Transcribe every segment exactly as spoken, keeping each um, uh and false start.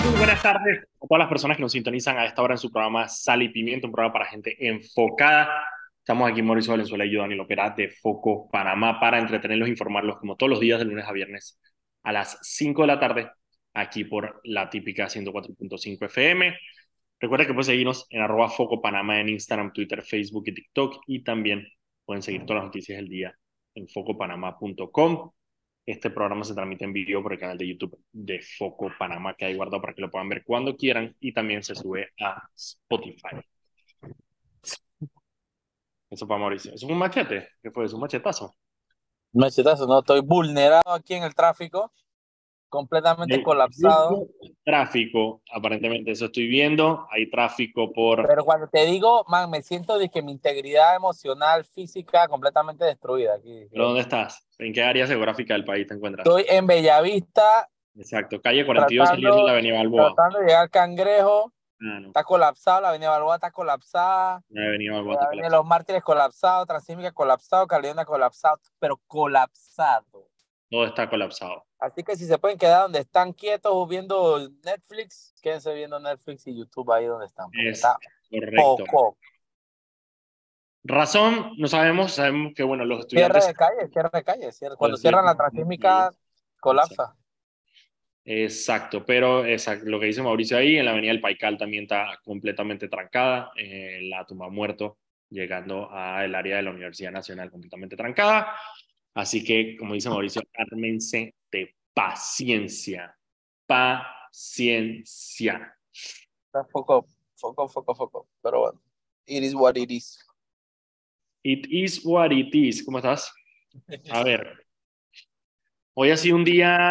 Buenas tardes a todas las personas que nos sintonizan a esta hora en su programa Sal y Pimienta, un programa para gente enfocada. Estamos aquí Mauricio Valenzuela y yo, Daniel Opera, de Foco Panamá, para entretenerlos e informarlos como todos los días de lunes a viernes a las cinco de la tarde, aquí por la típica ciento cuatro punto cinco F M. Recuerda que pueden seguirnos en arroba Foco Panamá en Instagram, Twitter, Facebook y TikTok, y también pueden seguir todas las noticias del día en foco panamá punto com. Este programa se transmite en video por el canal de YouTube de Foco Panamá, que hay guardado para que lo puedan ver cuando quieran, y también se sube a Spotify. Eso para Mauricio. ¿Eso fue un machete? ¿Qué fue? ¿Es un machetazo? Machetazo, no, estoy vulnerado aquí en el tráfico, completamente Hay colapsado. mucho tráfico, aparentemente, eso estoy viendo. Hay tráfico por... Pero cuando te digo, man, me siento de que mi integridad emocional, física, completamente destruida aquí. ¿Pero dónde estás? ¿En qué área geográfica del país te encuentras? Estoy en Bellavista, Exacto, calle cuarenta y dos saliendo de la tratando, avenida Balboa. tratando de llegar al Cangrejo. Ah, no, Está colapsado, la avenida Balboa está colapsada, la avenida Balboa la está avenida colapsada. Los Mártires colapsado, Transísmica colapsado, Calidona colapsado, pero colapsado. Todo está colapsado. Así que si se pueden quedar donde están quietos viendo Netflix, quédense viendo Netflix y YouTube ahí donde están, porque Es está correcto. poco. Razón, no sabemos, sabemos que, bueno, los Cierre estudiantes... de calle, cierre de calle. Cierre. los Cuando cierran la estudiantes transísmica, colapsa. Exacto, pero exacto, lo que dice Mauricio ahí, en la avenida del Paical también está completamente trancada, eh, la tumba muerto, llegando al área de la Universidad Nacional completamente trancada. Así que, como dice Mauricio, ármense de paciencia, paciencia. Está foco, foco, foco, foco. Pero bueno, it is what it is. It is what it is. ¿Cómo estás? A ver, hoy ha sido un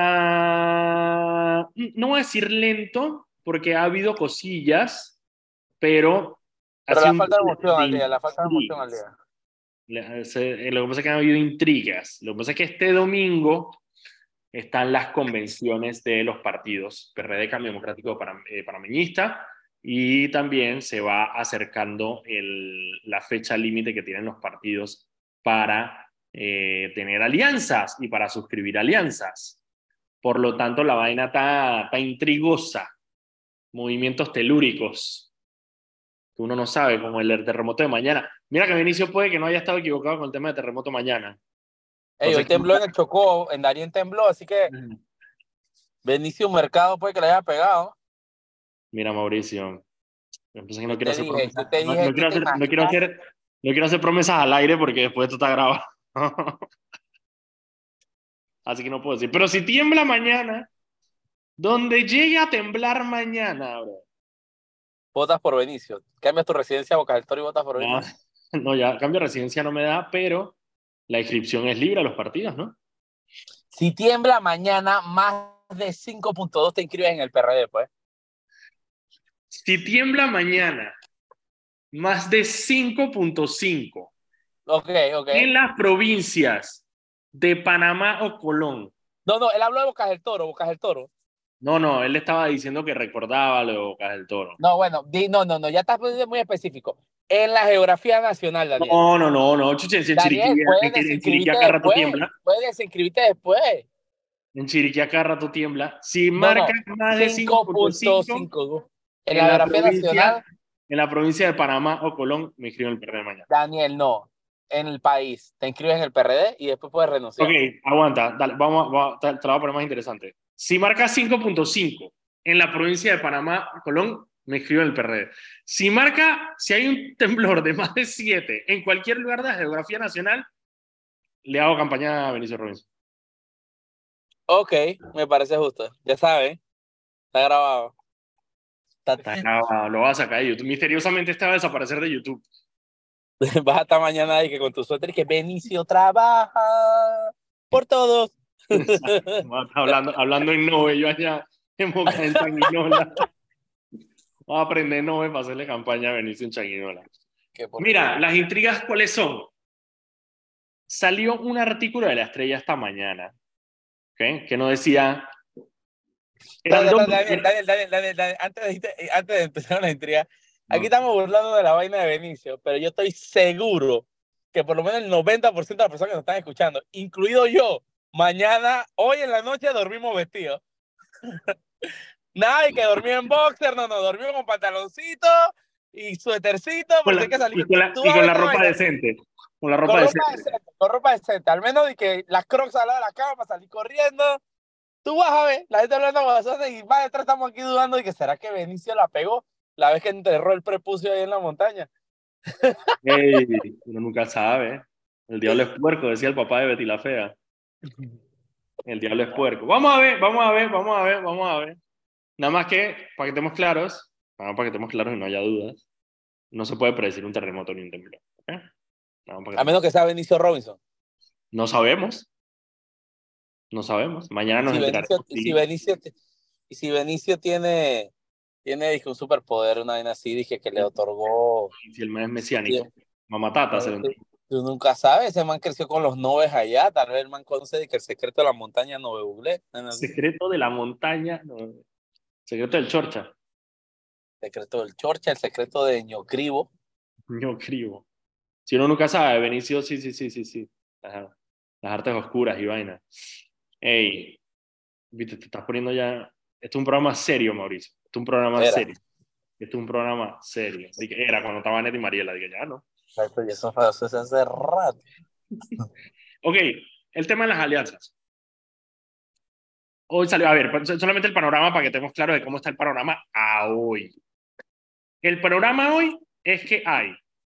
día, no voy a decir lento, porque ha habido cosillas, pero ha Pero sido la un falta de día emoción de al día, la falta de emoción al intrigas. día. Le- se- Lo que pasa es que han habido intrigas. Lo que pasa es que este domingo están las convenciones de los partidos, P R D, Cambio Democrático Panam- eh, Panameñista, y también se va acercando el, la fecha límite que tienen los partidos para eh, tener alianzas y para suscribir alianzas. Por lo tanto, la vaina está, está intrigosa. Movimientos telúricos que uno no sabe, como el del terremoto de mañana. Mira que Benicio puede que no haya estado equivocado con el tema de terremoto mañana. Ey, Entonces, hoy tembló en el Chocó, en Darién tembló, así que Benicio Mercado puede que le haya pegado. mira, Mauricio, entonces no Yo quiero te hacer dije, promesas, yo te no, dije, no tú quiero te hacer, no quiero imaginas. hacer, no quiero hacer promesas al aire porque después esto está grabado. Así que no puedo decir. Pero si tiembla mañana, donde llegue a temblar mañana, bro. Votas por Benicio. Cambias tu residencia a Boca del Toro y votas por No, Benicio. no, ya cambio de residencia no me da, pero la inscripción es libre a los partidos, ¿no? Si tiembla mañana, más de cinco punto dos te inscribes en el P R D, pues. Si tiembla mañana, más de cinco punto cinco Ok, ok. en las provincias de Panamá o Colón. No, no, él habló de Bocas del Toro, Bocas del Toro. No, no, él estaba diciendo que recordaba lo de Bocas del Toro. No, bueno, di, no, no, no, ya estás poniendo muy específico. En la geografía nacional, Daniel. No, no, no, no, chuche, en Chiriquí, Daniel, puedes en, en Chiriquí desinscribirte acá rato después. tiembla. Puedes desinscribirte después. En Chiriquí acá rato tiembla. Si No, marca no, más de cinco cinco punto punto cinco cinco. En en la la geografía provincia, nacional, en la provincia de Panamá o Colón, me inscribo en el P R D mañana. Daniel, no. En el país, te inscribes en el P R D y después puedes Ok, renunciar. aguanta, dale, vamos, vamos te, te lo voy a poner más interesante. Si marca cinco punto cinco en la provincia de Panamá o Colón, me inscribo en el P R D. Si marca, si hay un temblor de más de siete en cualquier lugar de la geografía nacional, le hago campaña a Benicio Robinson. Ok, me parece justo. Ya sabes, está grabado. Está grabado, lo vas a sacar de YouTube. Misteriosamente este va a desaparecer de YouTube. Vas hasta mañana y que con tu suéter y que Benicio trabaja por todos. hablando, hablando en Nove, yo allá en Boca en Changuinola. Vamos a aprender Nove para hacerle campaña a Benicio en Changuinola. Mira, las intrigas, ¿cuáles son? Salió un artículo de La Estrella esta mañana, ¿okay? Que no decía... Eran dos... Daniel, Daniel, Daniel, Daniel, Daniel, antes de, antes de empezar la intriga, aquí No. estamos burlando de la vaina de Benicio, pero yo estoy seguro que por lo menos el noventa por ciento de las personas que nos están escuchando, incluido yo, mañana, hoy en la noche dormimos vestidos. Nada, y que dormía en boxer, no, no, dormía con pantaloncito y suétercito, Con porque la, hay que salir. y, con la, Tú y vas a con ver la esa ropa vaina decente. Con la ropa con ropa decente. decente, con ropa decente, al menos de que las crocs al lado de la cama para salir corriendo. Tú vas a ver, la gente hablando guasones y más detrás estamos aquí dudando de que será que Benicio la pegó la vez que enterró el prepucio ahí en la montaña. Ey, uno nunca sabe. El diablo es puerco, decía el papá de Betty la Fea. El diablo es puerco. Vamos a ver, vamos a ver, vamos a ver, vamos a ver. Nada más que, para que estemos claros, nada más para que estemos claros y no haya dudas, no se puede predecir un terremoto ni un temblor. ¿Ok? Nada más para que A menos estemos- que sea Benicio Robinson. No sabemos, no sabemos. Mañana nos Si Benicio, enteraremos y si si, Benicio, y si Benicio tiene, tiene dije, un superpoder, una vaina así, dije que le otorgó. si el mes es Sí, mesiánico. Mamá Tata se no, lo tú, entregó. tú nunca sabes, ese man creció con los nubes allá, tal vez el man conoce de que el secreto de la montaña no bublé, así. Secreto de la montaña, no, secreto del Chorcha. El secreto del Chorcha, el secreto de Ñocribo. Yo escribo. Si uno nunca sabe, Benicio, sí, sí, sí, sí, sí. Ajá. Las artes oscuras y vaina. Ey, viste, te estás poniendo ya. Esto es un programa serio, Mauricio. Esto es un programa Era, serio. Esto es un programa serio. Dije, era cuando estaba Neti y Mariela. Dije, ya no. exacto, y eso fue eso se hace rato. Ok, el tema de las alianzas. Hoy salió, a ver, solamente el panorama para que estemos claros de cómo está el panorama a hoy. El panorama hoy es que hay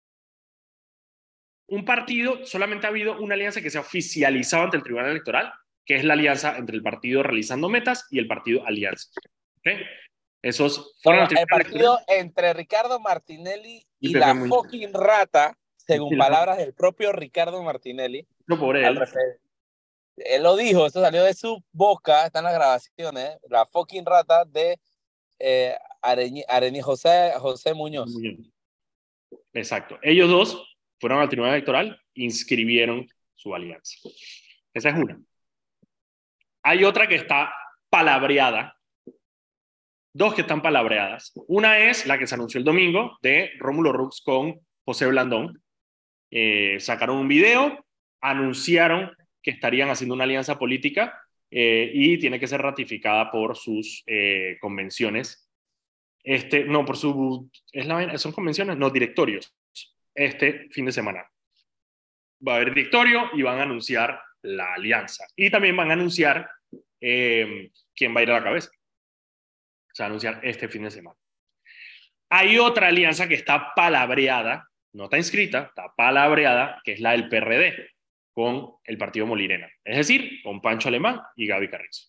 un partido, solamente ha habido una alianza que se ha oficializado ante el Tribunal Electoral, que es la alianza entre el partido Realizando Metas y el partido Alianza. ¿Okay? Esos fueron No, al el Tribunal Electoral partido entre Ricardo Martinelli y y Pepe la Muñoz. fucking rata, según Y la palabras del propio Ricardo Martinelli, no por al él. refer- él lo dijo, eso salió de su boca, están las grabaciones, la fucking rata de eh, Areñi, Areñi José, José Muñoz. Exacto. Ellos dos fueron al Tribunal Electoral, inscribieron su alianza. Esa es una. Hay otra que está palabreada. Dos que están palabreadas. Una es la que se anunció el domingo de Rómulo Rux con José Blandón. Eh, sacaron un video, anunciaron que estarían haciendo una alianza política eh, y tiene que ser ratificada por sus eh, convenciones. Este, no, por su. ¿Es la, ¿Son convenciones? No, directorios. Este fin de semana. Va a haber directorio y van a anunciar la alianza. Y también van a anunciar eh, quién va a ir a la cabeza. Se va a anunciar este fin de semana. Hay otra alianza que está palabreada, no está inscrita, está palabreada, que es la del P R D, con el partido Molirena. Es decir, con Pancho Alemán y Gaby Carrizo.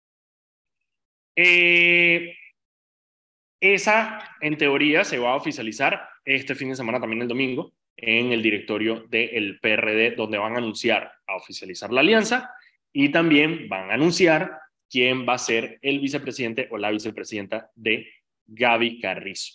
Eh, esa, en teoría, se va a oficializar este fin de semana, también el domingo, en el directorio del P R D, donde van a anunciar a oficializar la alianza y también van a anunciar quién va a ser el vicepresidente o la vicepresidenta de Gaby Carrizo.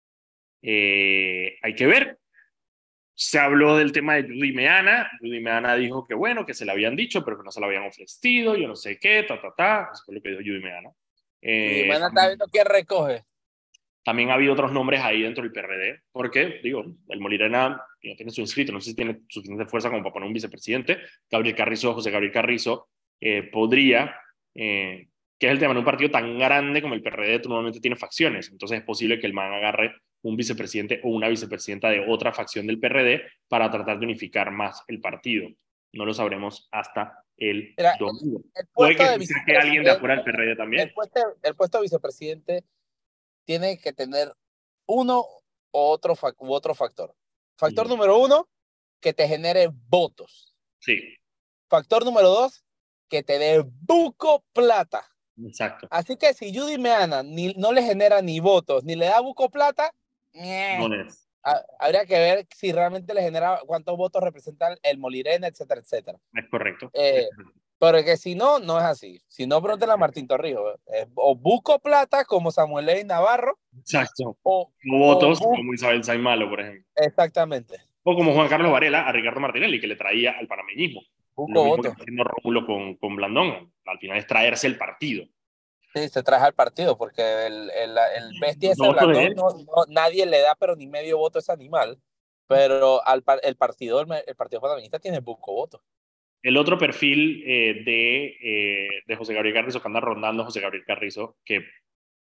Eh, hay que ver. Se habló del tema de Judy Meana. Judy Meana dijo que bueno, que se le habían dicho, pero que no se lo habían ofrecido, yo no sé qué, ta, ta, ta. Eso fue lo que dijo Judy Meana. Y Eh, man está también, viendo quién recoge. también ha habido otros nombres ahí dentro del P R D, porque, digo, el Molirena no tiene su inscrito, no sé si tiene suficiente fuerza como para poner un vicepresidente. Gabriel Carrizo, José Gabriel Carrizo, eh, podría, eh, que es el tema, en un partido tan grande como el P R D normalmente tiene facciones, entonces es posible que el man agarre un vicepresidente o una vicepresidenta de otra facción del P R D para tratar de unificar más el partido. No lo sabremos hasta el Mira, el, domingo. el Puede puesto que de se saque alguien de vicepresidente, afuera del P R D el también. puesto, el puesto de vicepresidente tiene que tener uno o otro, u otro factor. Factor Uh-huh. número uno, que te genere votos. Sí. Factor número dos, que te dé buco plata. Exacto. Así que si Judy Meana ni, no le genera ni votos, ni le da buco plata, No es. habría que ver si realmente le genera cuántos votos representan el Molirena, etcétera, etcétera. Es correcto. Eh, pero que si no, no es así. Si no, pregúntale a Martín Torrijos. Eh, o buco plata como Samuel Ley Navarro. Exacto. O, No o votos bu como Isabel Saimalo, por ejemplo. Exactamente. O como Juan Carlos Varela a Ricardo Martinelli, que le traía al panameñismo. Buco Lo mismo que voto. está haciendo Rómulo con, con Blandón. Al final es traerse el partido. Sí, se trae al partido, porque el, el, el bestia ese No votos de Blandón, él. no, no, nadie le da, pero ni medio voto a ese animal. Pero al, el partido, el, el partido panameñista tiene buco voto. El otro perfil eh, de, eh, de José Gabriel Carrizo, que anda rondando José Gabriel Carrizo, que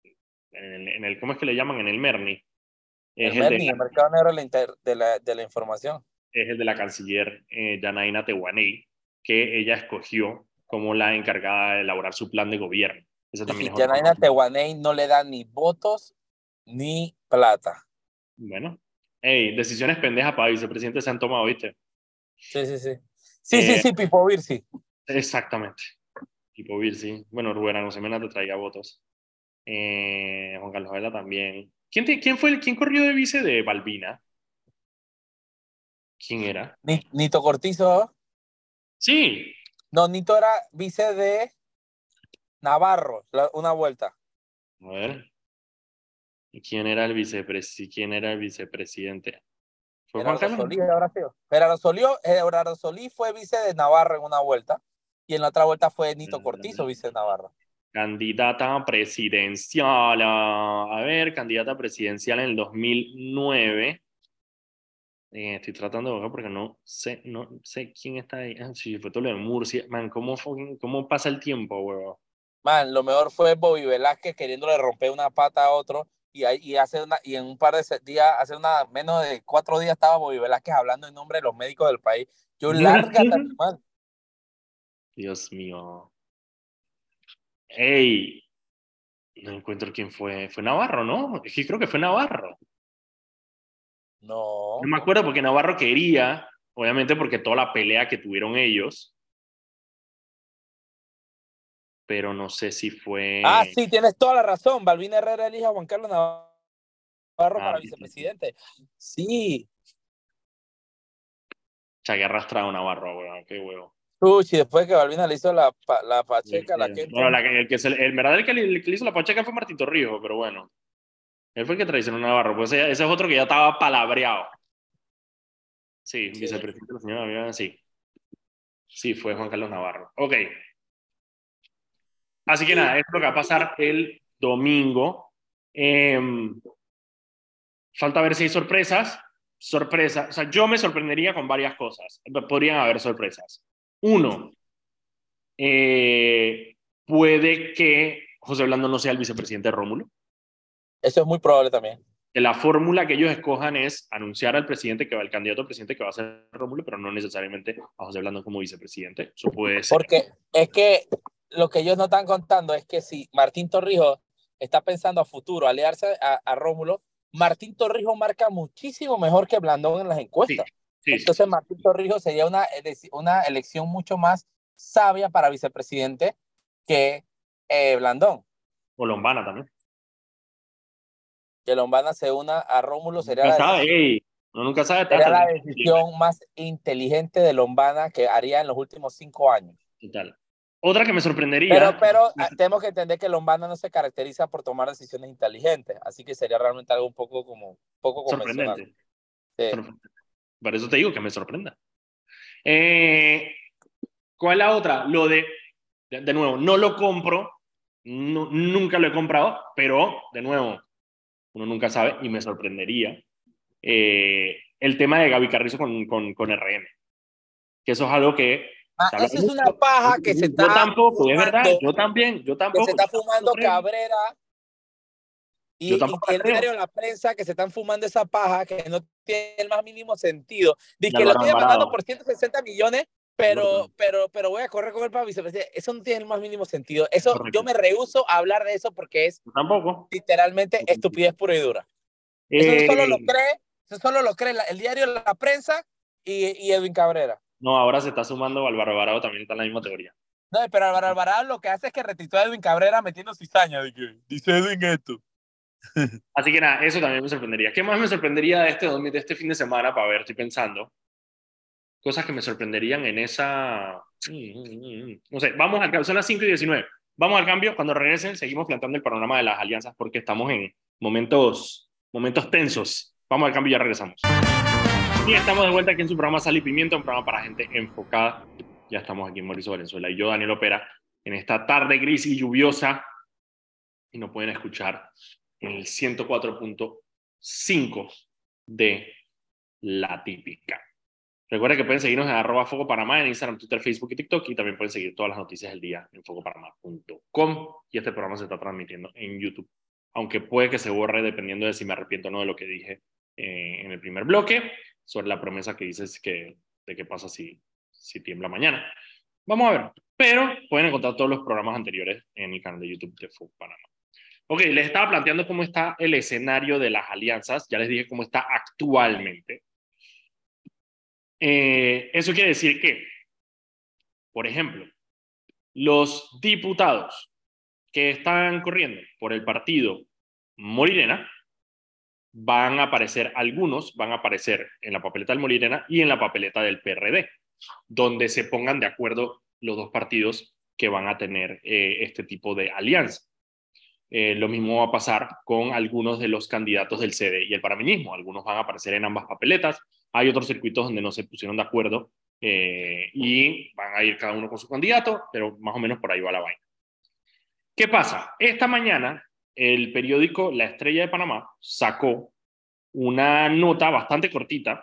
en el, en el, ¿cómo es que le llaman? En el MERNI. El Es el de MERNI, el mercado negro de la, inter- de la, de la información. es el de la canciller eh, Yanaina Tehuaney, que ella escogió como la encargada de elaborar su plan de gobierno. Ese Y también si es otro. Janaina Tehuaney no le da ni votos ni plata. Bueno, hey, decisiones pendejas para vicepresidente se han tomado, ¿viste? Sí, sí, sí. Sí, sí, Eh, sí, Pipo Virsi. exactamente. Tipo Virsi. Bueno, Rubén Arosemena te traiga votos. Eh, Juan Carlos Vela también. ¿Quién, te, quién fue el, quién corrió de vice de Balbina? ¿Quién era? Ni- Nito Cortizo. Sí. No, Nito era vice de Navarro, la- una vuelta. A ver. ¿Y quién era el vicepresidente? ¿Quién era el vicepresidente? ¿Fue Juan Gerardo Carlos? Solís, habrá sido. Gerardo Solís, Gerardo Solís fue vice de Navarro en una vuelta. Y en la otra vuelta fue Nito Cortizo, vice de Navarro. Candidata presidencial. A, a ver, candidata presidencial en el dos mil nueve. Eh, estoy tratando de buscar porque no sé, no sé quién está ahí. Ah, sí, fue todo lo de Murcia. Man, ¿cómo, fucking- cómo pasa el tiempo, huevón? Man, lo mejor fue Bobby Velázquez queriéndole romper una pata a otro. Y, ahí- y, hace una, y en un par de se- días, hace una, menos de cuatro días, estaba Bobby Velázquez hablando en nombre de los médicos del país. Yo, lárgate, animal. Dios mío. Ey, no encuentro quién fue. Fue Navarro, ¿no? Es que creo que fue Navarro. No No. me acuerdo porque Navarro quería, obviamente porque toda la pelea que tuvieron ellos, pero no sé si Ah, fue. sí, tienes toda la razón. Balvin Herrera elige a Juan Carlos Navarro Ah, para vicepresidente. Sí. Chague arrastrado Navarro, weón, qué huevo. Uy, y después que Balvin le hizo la, pa- la pacheca, la Este, bueno, Kenton. la, que- el, que se, el verdad el que, le, el que le hizo la pacheca fue Martín Torrijos, pero bueno. Él fue el que traicionó a Navarro, pues ese, ese es otro que ya estaba palabreado. Sí, Sí. vicepresidente de la señora, sí. Sí, fue Juan Carlos Navarro. Ok. Así que nada, esto es lo que va a pasar el domingo. Eh, falta ver si hay sorpresas. Sorpresas. O sea, yo me sorprendería con varias cosas. Podrían haber sorpresas. Uno, eh, puede que José Blando no sea el vicepresidente de Rómulo. Eso es muy probable también. Que la fórmula que ellos escojan es anunciar al presidente que va, el candidato al presidente que va a ser Rómulo, pero no necesariamente a José Blando como vicepresidente. Eso puede ser. Porque es que lo que ellos no están contando es que si Martín Torrijos está pensando a futuro aliarse a, a Rómulo, Martín Torrijos marca muchísimo mejor que Blandón en las Sí, encuestas. sí, sí, Entonces sí. Martín Torrijos sería una, una elección mucho más sabia para vicepresidente que eh, Blandón. O Lombana también. Que Lombana se una a Rómulo sería Nunca la sabe, decisión, ey, uno nunca sabe, sería tata. la decisión más inteligente de Lombana que haría en los últimos cinco años. Total. Otra que me sorprendería, Pero, pero ah, tenemos que entender que Lombana no se caracteriza por tomar decisiones inteligentes, así que sería realmente algo un poco como poco convencional. sorprendente. Sí. sorprendente. Por eso te digo que me sorprenda. Eh, ¿Cuál es la otra? Lo de, de, de nuevo, no lo compro, no, nunca lo he comprado, pero de nuevo, uno nunca sabe y me sorprendería. Eh, el tema de Gaby Carrizo con, con, con R M, que eso es algo que Ah, se habla eso es una mucho. paja que se Yo está tampoco, es verdad, fumando, yo también, yo que se tampoco, yo está tampoco lo fumando creo. Cabrera Yo y, y tampoco la el diario creo. La Prensa que se están fumando esa paja que no tiene el más mínimo sentido. Dice Y que lo Álvaro estoy demandando Alvarado. por ciento sesenta millones, Es verdad, pero, pero, pero voy a correr con él para vicepresidente. Eso no tiene el más mínimo sentido. Eso, yo correcto. me rehúso a hablar de eso porque es Yo tampoco. literalmente estupidez pura y dura. Eso solo lo Eh, cree, eso solo lo cree la- el diario La Prensa y, y Edwin Cabrera. no, ahora se está sumando Álvaro Alvarado, también está en la misma teoría. No, pero Álvaro Alvarado lo que hace es que retitúa a Edwin Cabrera metiendo cizaña de que dice Edwin esto. Así que nada, eso también me sorprendería. ¿Qué más me sorprendería de este, de este fin de semana? Para ver, estoy pensando. Cosas que me sorprenderían en esa. No sé, vamos al cambio. Son las cinco y diecinueve. Vamos al cambio. Cuando regresen, seguimos planteando el panorama de las alianzas porque estamos en momentos, momentos tensos. Vamos al cambio y ya regresamos. Y estamos de vuelta aquí en su programa Sal y Pimienta, un programa para gente enfocada. Ya estamos aquí en Mauricio Valenzuela y yo, Daniel Opera, en esta tarde gris y lluviosa. Y nos pueden escuchar en el ciento cuatro punto cinco de La Típica. Recuerda que pueden seguirnos en arroba Foco Panamá en Instagram, Twitter, Facebook y TikTok, y también pueden seguir todas las noticias del día en foco panamá punto com, y este programa se está transmitiendo en YouTube. aunque puede que se borre dependiendo de si me arrepiento o no de lo que dije eh, en el primer bloque, sobre la promesa que dices que, de qué pasa si, si tiembla mañana. Vamos a ver, pero pueden encontrar todos los programas anteriores en mi canal de YouTube de F U Panamá. Ok, les estaba planteando cómo está el escenario de las alianzas, ya les dije cómo está actualmente. Eh, eso quiere decir que, por ejemplo, los diputados que están corriendo por el partido Molirena, van a aparecer algunos, van a aparecer en la papeleta del Molirena y en la papeleta del P R D, donde se pongan de acuerdo los dos partidos que van a tener eh, este tipo de alianza. Eh, lo mismo va a pasar con algunos de los candidatos del C D y el panameñismo. Algunos van a aparecer en ambas papeletas. Hay otros circuitos donde no se pusieron de acuerdo eh, y van a ir cada uno con su candidato, pero más o menos por ahí va la vaina. ¿Qué pasa? Esta mañana el periódico La Estrella de Panamá sacó una nota bastante cortita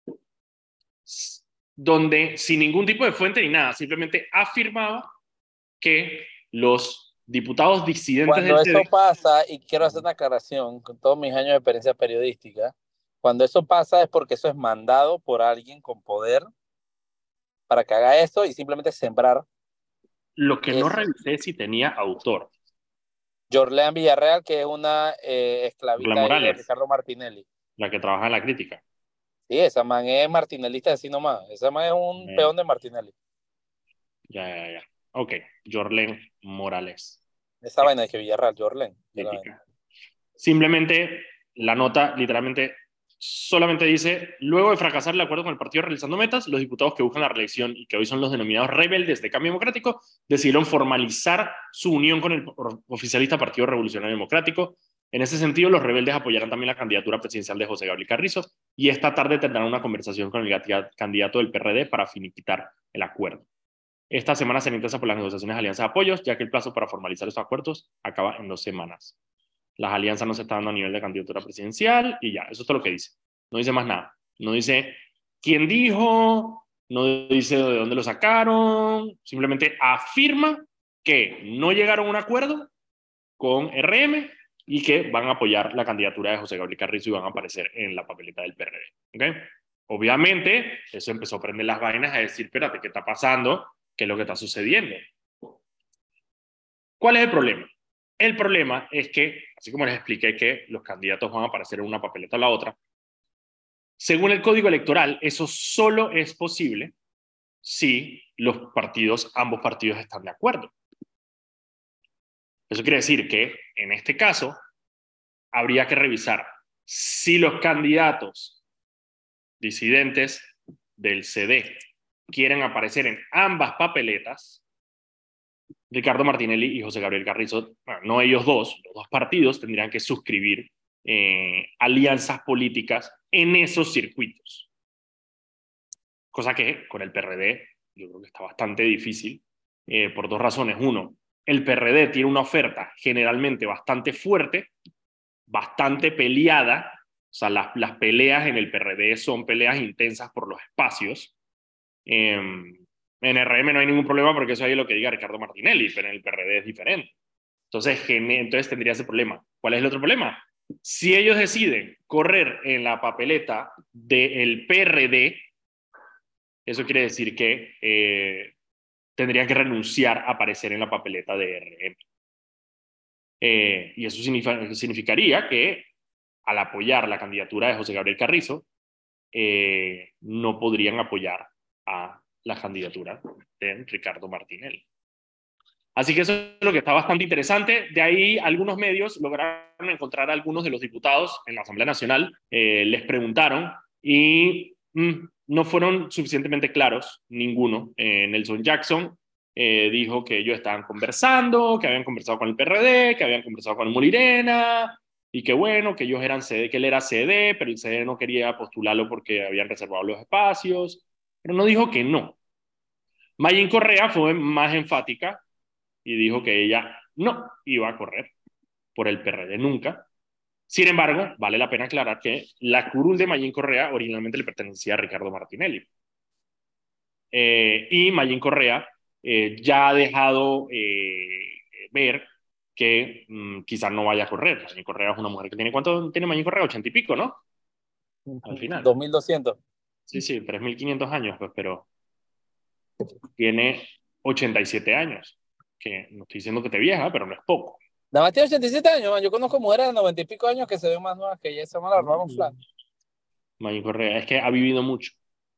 donde sin ningún tipo de fuente ni nada, simplemente afirmaba que los diputados disidentes Cuando del eso C D. pasa, y quiero hacer una aclaración con todos mis años de experiencia periodística, cuando eso pasa es porque eso es mandado por alguien con poder para que haga eso y simplemente sembrar Lo que no eso. revisé si tenía autor. Jorlean Villarreal, que es una eh, La esclavita ahí de Morales, Ricardo Martinelli. la que trabaja en la crítica. Sí, esa man es martinelista así nomás. Esa man es un Eh, peón de Martinelli. ya, ya, ya. Ok, Jorlen Morales. Esa vaina de que Villarreal, Jorlen. Crítica. Simplemente la nota literalmente solamente dice, luego de fracasar el acuerdo con el partido realizando metas, los diputados que buscan la reelección y que hoy son los denominados rebeldes de Cambio Democrático decidieron formalizar su unión con el oficialista Partido Revolucionario Democrático. En ese sentido, los rebeldes apoyarán también la candidatura presidencial de José Gabriel Carrizo y esta tarde tendrán una conversación con el candidato del P R D para finiquitar el acuerdo. Esta semana se interesa por las negociaciones de alianza de apoyos, ya que el plazo para formalizar estos acuerdos acaba en dos semanas. Las alianzas no se están dando a nivel de candidatura presidencial y ya, eso es todo lo que dice. No dice más nada. No dice quién dijo, no dice de dónde lo sacaron, simplemente afirma que no llegaron a un acuerdo con R M y que van a apoyar la candidatura de José Gabriel Carrizo y van a aparecer en la papeleta del P R D. ¿Okay? Obviamente, eso empezó a prender las vainas a decir, espérate, ¿qué está pasando? ¿Qué es lo que está sucediendo? ¿Cuál es el problema? El problema es que, así como les expliqué que los candidatos van a aparecer en una papeleta o la otra, según el código electoral, eso solo es posible si los partidos, ambos partidos están de acuerdo. Eso quiere decir que, en este caso, habría que revisar si los candidatos disidentes del C D quieren aparecer en ambas papeletas. Ricardo Martinelli y José Gabriel Carrizo, bueno, no ellos dos, los dos partidos tendrían que suscribir eh, alianzas políticas en esos circuitos. Cosa que con el P R D yo creo que está bastante difícil eh, por dos razones. Uno, el P R D tiene una oferta generalmente bastante fuerte, bastante peleada, o sea, las, las peleas en el P R D son peleas intensas por los espacios. Eh, En R M no hay ningún problema porque eso es lo que diga Ricardo Martinelli, pero en el P R D es diferente. Entonces, entonces tendría ese problema. ¿Cuál es el otro problema? Si ellos deciden correr en la papeleta del P R D, eso quiere decir que eh, tendrían que renunciar a aparecer en la papeleta de R M. Eh, y eso significaría que al apoyar la candidatura de José Gabriel Carrizo, eh, no podrían apoyar a la candidatura de Ricardo Martinelli. Así que eso es lo que está bastante interesante. De ahí algunos medios lograron encontrar a algunos de los diputados en la Asamblea Nacional, eh, les preguntaron y mm, no fueron suficientemente claros, ninguno. Eh, Nelson Jackson eh, dijo que ellos estaban conversando, que habían conversado con el P R D, que habían conversado con el Molirena, y que bueno, que ellos eran C D, que él era C D, pero el C D no quería postularlo porque habían reservado los espacios, pero no dijo que no. Mayín Correa fue más enfática y dijo que ella no iba a correr por el P R D nunca. Sin embargo, vale la pena aclarar que la curul de Mayín Correa originalmente le pertenecía a Ricardo Martinelli. Eh, y Mayín Correa eh, ya ha dejado eh, ver que mmm, quizás no vaya a correr. Mañín Correa es una mujer que tiene, ¿cuánto tiene Mañín Correa? Ochenta y pico, ¿no? Al final. Dos mil doscientos. Sí, sí, tres mil quinientos años, pues, pero tiene ochenta y siete años. Que no estoy diciendo que te vieja, pero no es poco. Nada más tiene ochenta y siete años, man. Yo conozco mujeres de noventa y pico años que se ven más nuevas que ella. Esa me la robaron flat. Mañín Correa es que ha vivido mucho.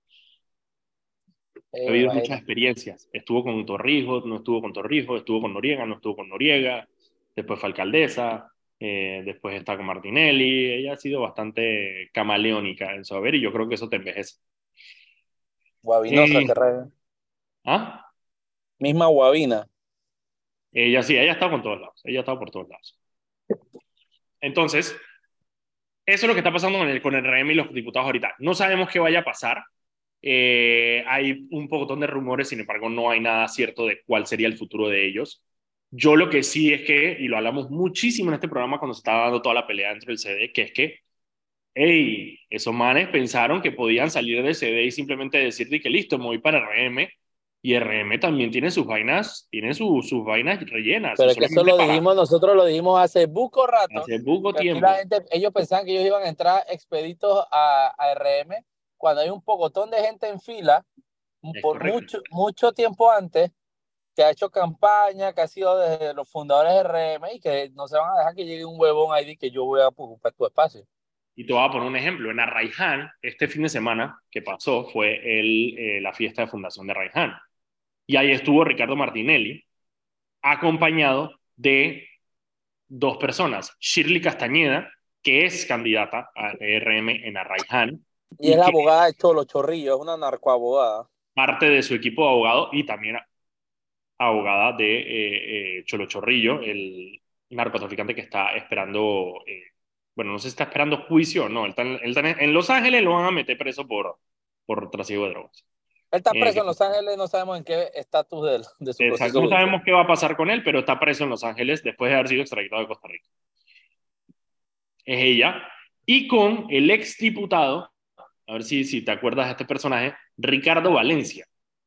Ha Eh, me habido muchas imagino. experiencias. Estuvo con Torrijos, no estuvo con Torrijos, estuvo con Noriega, no estuvo con Noriega, después fue alcaldesa, eh, después está con Martinelli. Ella ha sido bastante camaleónica en su haber y yo creo que eso te envejece. Guavinosa, Eh, que raya. ¿ah? Misma guavina. Ella sí, ella ha estado con todos lados, ella ha estado por todos lados. Entonces, eso es lo que está pasando con el, con el R M y los diputados ahorita. No sabemos qué vaya a pasar. Eh, hay un montón de rumores, sin embargo, no hay nada cierto de cuál sería el futuro de ellos. Yo lo que sí es que, y lo hablamos muchísimo en este programa cuando se estaba dando toda la pelea dentro del C D, que es que, hey, esos manes pensaron que podían salir del C D y simplemente decirte que listo, me voy para R M, y R M también tiene sus vainas, tiene su, sus vainas rellenas, y Pero es que eso solamente lo para dijimos, nosotros lo dijimos hace buco rato, hacer poco que aquí la tiempo. gente, ellos pensaban que ellos iban a entrar expeditos a, a R M cuando hay un pocotón de gente en fila, Es por correcto. mucho, mucho tiempo antes, que ha hecho campaña, que ha sido desde los fundadores de R M y que no se van a dejar que llegue un huevón ahí de que yo voy a ocupar tu espacio. Y te voy a poner un ejemplo. En Arraiján, este fin de semana que pasó fue el, eh, la fiesta de fundación de Arraiján. Y ahí estuvo Ricardo Martinelli, acompañado de dos personas. Shirley Castañeda, que es candidata a R M en Arraiján, Y es y la que abogada de Cholo Chorrillo, es una narcoabogada. parte de su equipo de abogados y también abogada de eh, eh, Cholo Chorrillo, el narcotraficante que está esperando, eh, bueno, no sé si está esperando juicio o no. Él está, en, él está en Los Ángeles, lo van a meter preso por, por trasiego de drogas. Él está Eh, preso que, en Los Ángeles, no sabemos en qué estatus de, de su exacto, proceso no judicial. sabemos qué va a pasar con él, pero está preso en Los Ángeles después de haber sido extraditado de Costa Rica. Es ella. Y con el exdiputado, a ver si, si te acuerdas de este personaje, Ricardo Valencia,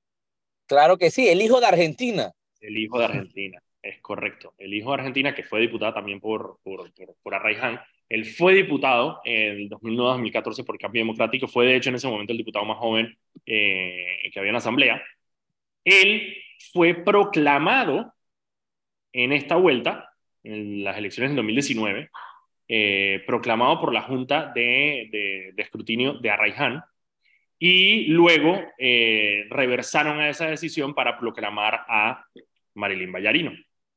Claro que sí, el hijo de Argentina. el hijo de Argentina. Es correcto. El hijo de Argentina, que fue diputado también por, por, por, por Arraiján, él fue diputado en el dos mil nueve dos mil catorce por Cambio Democrático, fue de hecho en ese momento el diputado más joven eh, que había en la Asamblea. Él fue proclamado en esta vuelta, en las elecciones del dos mil diecinueve, eh, proclamado por la Junta de, de, de Escrutinio de Arraiján, y luego eh, reversaron a esa decisión para proclamar a Marilyn Vallarino.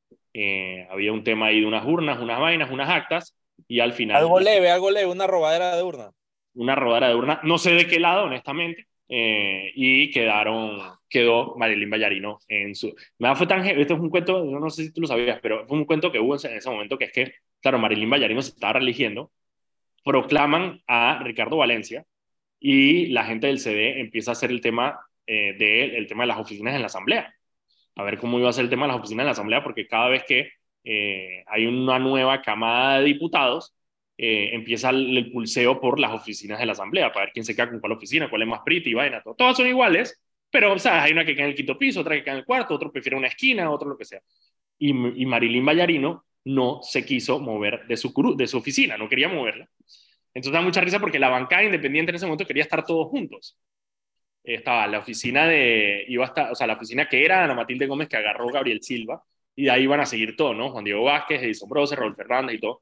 Eh, había un tema ahí de unas urnas, unas vainas, unas actas, y al final Algo leve, algo leve, una robadera de urna. una rodadera de urna, no sé de qué lado, honestamente, eh, y quedaron, quedó Marilyn Vallarino en su... Nada, fue tan... Esto es un cuento, yo no sé si tú lo sabías, pero fue un cuento que hubo en ese momento, que es que, claro, Marilyn Vallarino se estaba religiendo, proclaman a Ricardo Valencia, y la gente del C D empieza a hacer el tema eh, de el tema de las oficinas en la asamblea, a ver cómo iba a ser el tema de las oficinas en la asamblea, porque cada vez que eh, hay una nueva camada de diputados, eh, empieza el, el, pulseo por las oficinas de la asamblea, para ver quién se queda con cuál oficina, cuál es más pretty y vaina, todo. Todas son iguales, pero ¿sabes? Hay una que queda en el quinto piso, otra que queda en el cuarto, otro prefiere una esquina, otro lo que sea. Y, y Marilyn Vallarino no se quiso mover de su, de su oficina, no quería moverla. Entonces da mucha risa porque la bancada independiente en ese momento quería estar todos juntos. Estaba la oficina de, iba hasta, o sea, la oficina que era Ana Matilde Gómez, que agarró Gabriel Silva, y de ahí iban a seguir todos, ¿no? Juan Diego Vázquez, Edison Brose, Raúl Fernández y todo.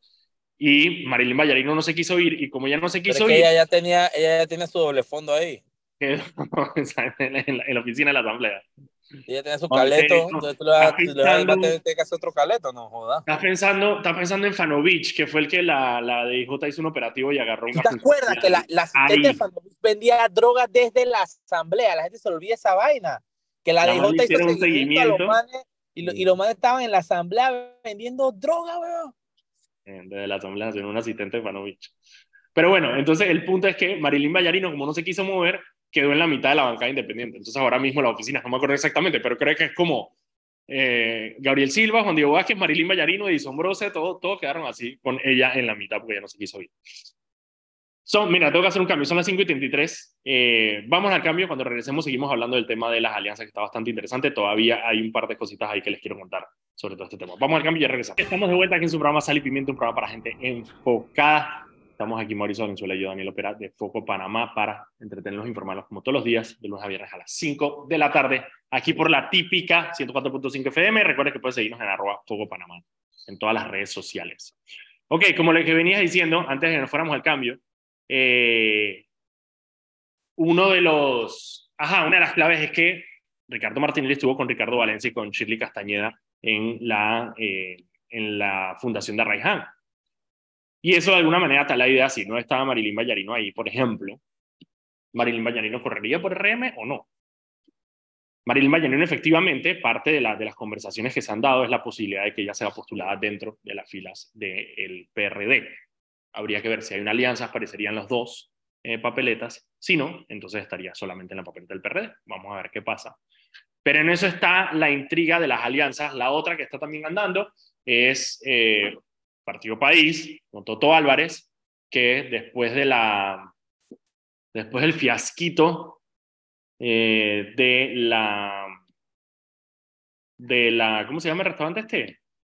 Y Marilyn Vallarino no se quiso ir, y como ya no se Pero es quiso que ir, ella ya tenía, ella ya tiene su doble fondo ahí. quedó en, la, en la oficina de la asamblea. Ella tiene su Entonces, caleto, no, entonces tú le vas, estás tú le vas pensando, a tener que hacer otro caleto, no joda. estás pensando, estás pensando en Fanovich, que fue el que la, la D I J hizo un operativo y agarró ¿Tú una te funcionaria acuerdas que la, la asistente de ahí. Fanovich vendía drogas desde la asamblea? La gente se olvida esa vaina. Que la La man le D J hizo hicieron un seguimiento a los seguimiento manes y, lo, y los manes estaban en la asamblea vendiendo droga, weón. de la Asamblea Nacional, un asistente de Panovich. Pero bueno, entonces el punto es que Marilyn Vallarino, como no se quiso mover, quedó en la mitad de la bancada independiente. Entonces ahora mismo la oficina, no me acuerdo exactamente, pero creo que es como eh, Gabriel Silva, Juan Diego Vázquez, Marilyn Vallarino, Edison Brose, todos todo quedaron así con ella en la mitad porque ella no se quiso ir. Son, mira, tengo que hacer un cambio, son las cinco y treinta y tres. Eh, vamos al cambio, cuando regresemos seguimos hablando del tema de las alianzas, que está bastante interesante. Todavía hay un par de cositas ahí que les quiero contar sobre todo este tema. Vamos al cambio y ya regresamos. Estamos de vuelta aquí en su programa Sal y Pimienta, un programa para gente enfocada. Estamos aquí Mauricio Valenzuela y yo, Daniel Opera, de Foco Panamá, para entretenerlos e informarlos como todos los días, de lunes a viernes a las cinco de la tarde, aquí por la típica ciento cuatro punto cinco F M. Recuerden que pueden seguirnos en arroba Foco Panamá en todas las redes sociales. Ok, como lo que venía diciendo, antes de que nos fuéramos al cambio, eh, uno de los, ajá, una de las claves es que Ricardo Martinelli estuvo con Ricardo Valencia y con Shirley Castañeda en la, eh, en la fundación de Arraiján. Y eso de alguna manera está la idea, si no estaba Marilyn Ballarino ahí, por ejemplo, Marilyn Ballarino correría por R M o no. Marilyn Ballarino efectivamente, parte de, la, de las conversaciones que se han dado es la posibilidad de que ella sea postulada dentro de las filas del P R D. Habría que ver si hay una alianza, aparecerían los dos eh, papeletas. Si no, entonces estaría solamente en la papeleta del P R D. Vamos a ver qué pasa. Pero en eso está la intriga de las alianzas. La otra que está también andando es eh, Partido País, con Toto Álvarez, que después de la después del fiasquito eh, de la de la ¿cómo se llama el restaurante este?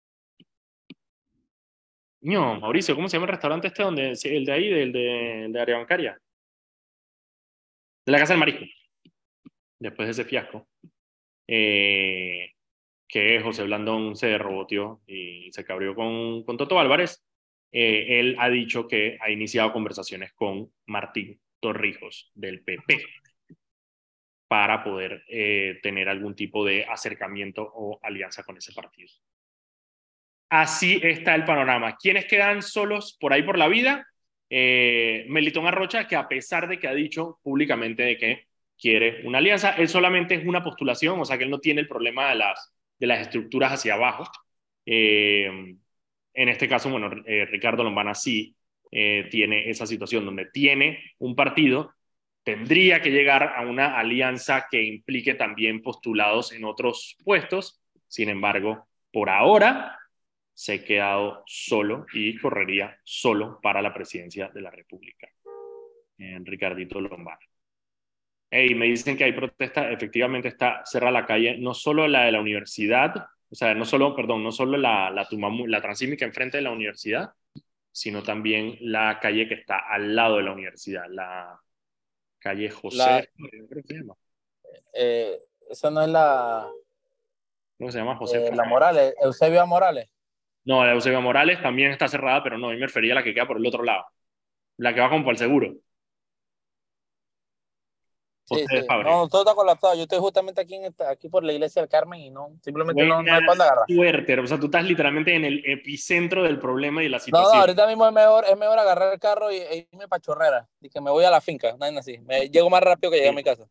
No, Mauricio, ¿cómo se llama el restaurante este donde el de ahí, del de, de área bancaria? De la Casa del Marisco. Después de ese fiasco, eh, que José Blandón se derroboteó y se cabrió con, con Toto Álvarez, eh, él ha dicho que ha iniciado conversaciones con Martín Torrijos del P P para poder eh, tener algún tipo de acercamiento o alianza con ese partido. Así está el panorama. ¿Quiénes quedan solos por ahí por la vida? Eh, Melitón Arrocha, que a pesar de que ha dicho públicamente de que quiere una alianza, él solamente es una postulación, o sea que él no tiene el problema de las, de las estructuras hacia abajo. Eh, en este caso, bueno, eh, Ricardo Lombana sí eh, tiene esa situación donde tiene un partido, tendría que llegar a una alianza que implique también postulados en otros puestos. Sin embargo, por ahora se ha quedado solo y correría solo para la presidencia de la República, en Ricardito Lombana. Hey, me dicen que hay protesta, efectivamente está cerrada la calle, no solo la de la universidad, o sea, no solo, perdón, no solo la, la, Tumamu, la Transísmica enfrente de la universidad, sino también la calle que está al lado de la universidad, la calle La, José, creo que se llama. eh, esa no es la, ¿Cómo se llama? José eh, la Ferrer. Morales, Eusebio Morales. No, la Eusebio Morales también está cerrada, pero no, yo me refería a la que queda por el otro lado, la que va como por el seguro. Sí, José de sí. Fábrica. No, todo está colapsado. Yo estoy justamente aquí, en esta, aquí por la iglesia del Carmen y no, simplemente no, no Buena hay para dónde agarrar. suerte, o sea, tú estás literalmente en el epicentro del problema y de la No, no, situación. ahorita mismo es mejor, es mejor agarrar el carro y, e irme para Chorrera. Y que me voy a la finca, nada así. Me llego más rápido que llegar a mi casa.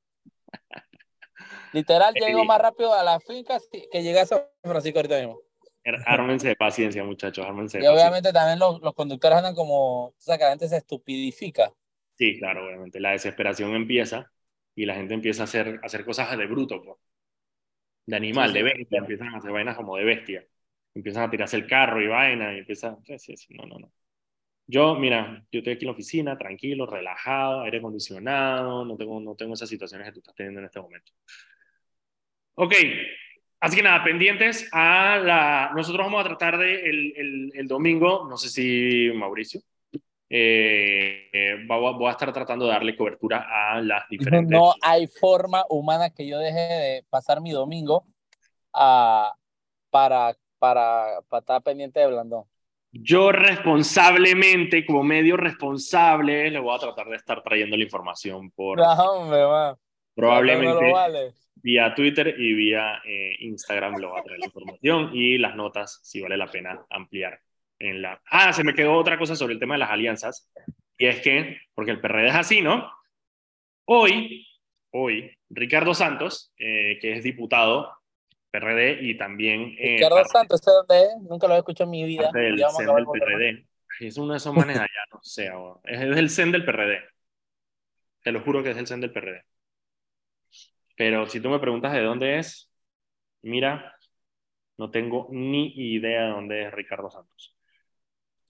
Literal, llego más Eh, rápido a la finca que llegar a San Francisco ahorita mismo. ármense de paciencia, muchachos, ármense de Y paciencia. obviamente también los, los conductores andan como, o sea, que la gente se estupidifica. Sí, claro, obviamente. La desesperación empieza y la gente empieza a hacer, a hacer cosas de bruto, pues, de Sí, animal, de sí. bestia. Empiezan a hacer vainas como de bestia. Empiezan a tirarse el carro y vaina y empiezan. Sí, sí, sí, no, no, no. Yo, mira, yo estoy aquí en la oficina, tranquilo, relajado, aire acondicionado, no tengo, no tengo esas situaciones que tú estás teniendo en este momento. Ok, así que nada, pendientes a la... Nosotros vamos a tratar de el, el, el domingo, no sé si Mauricio, eh, eh, voy, a, voy a estar tratando de darle cobertura a las diferentes... No hay forma humana que yo deje de pasar mi domingo a, para, para, para estar pendiente de Blandón. Yo responsablemente, como medio responsable, le voy a tratar de estar trayendo la información No, por hombre, man. Blandón no lo probablemente vale. vía Twitter y vía eh, Instagram le voy a traer la información y las notas si vale la pena ampliar en la... Ah, se me quedó otra cosa sobre el tema de las alianzas y es que, porque el P R D es así, ¿no? Hoy, hoy, Ricardo Santos, eh, que es diputado P R D y también eh, Ricardo parte, Santos, ¿este dónde es? Nunca lo he escuchado en mi vida. parte del Ya vamos a C E N acabar del con otro, ¿no? P R D. Es uno de esos manes allá, no sé, ahora. Es, es del C E N del P R D. Te lo juro que es del C E N del P R D. Pero si tú me preguntas de dónde es, mira, no tengo ni idea de dónde es Ricardo Santos.